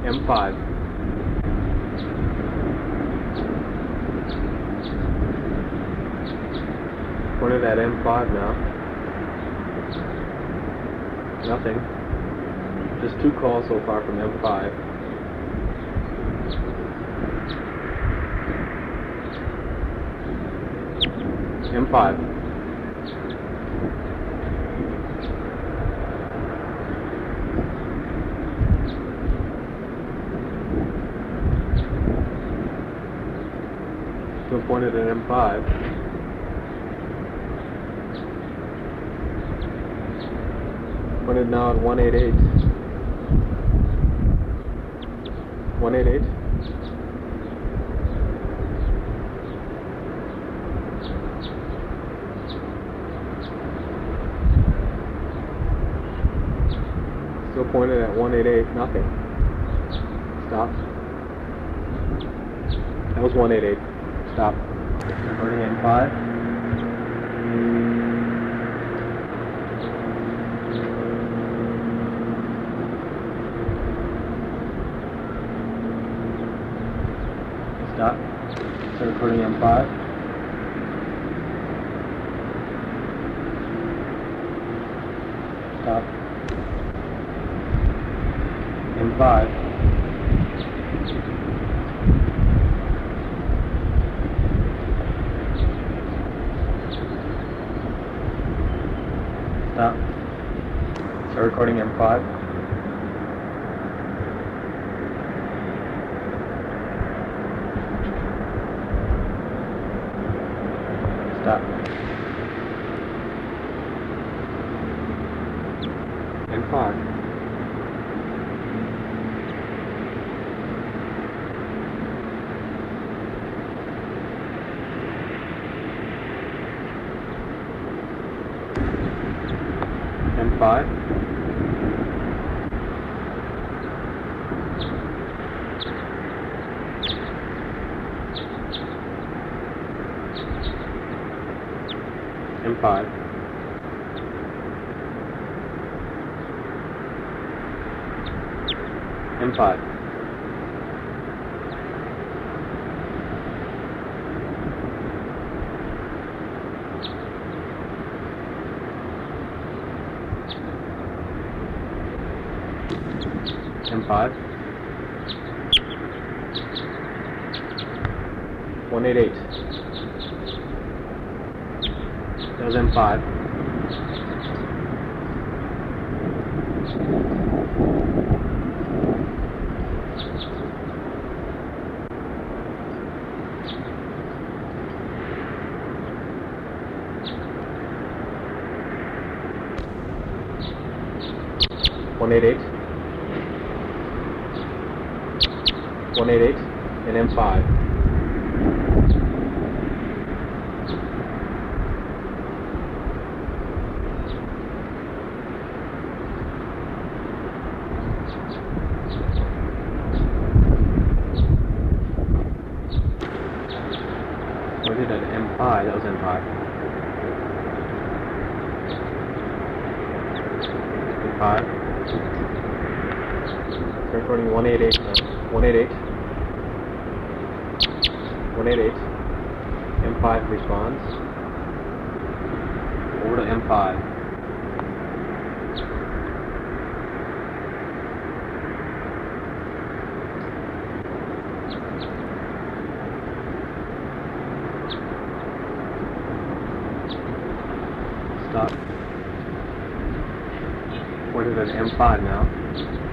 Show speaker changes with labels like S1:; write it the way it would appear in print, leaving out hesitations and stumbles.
S1: M5. Pointed at M5 now. Nothing. Just 2 calls so far from M5. M5. Still pointed at M5. Pointed now at 188. 188. Still pointed at 188, nothing. Stop. That was 188. Stop. Converting M5. Stop. Start recording M5. Stop. M5. Stop. Start recording M5. Stop. M5. M5. M5. M5. M5. 188. That was M5. .188. 188 and M5. Pointed at M5, that was M5. M5. Recording 188 now. 188. 188. M5 responds. Over to M5. Stop. Pointed at M5 now.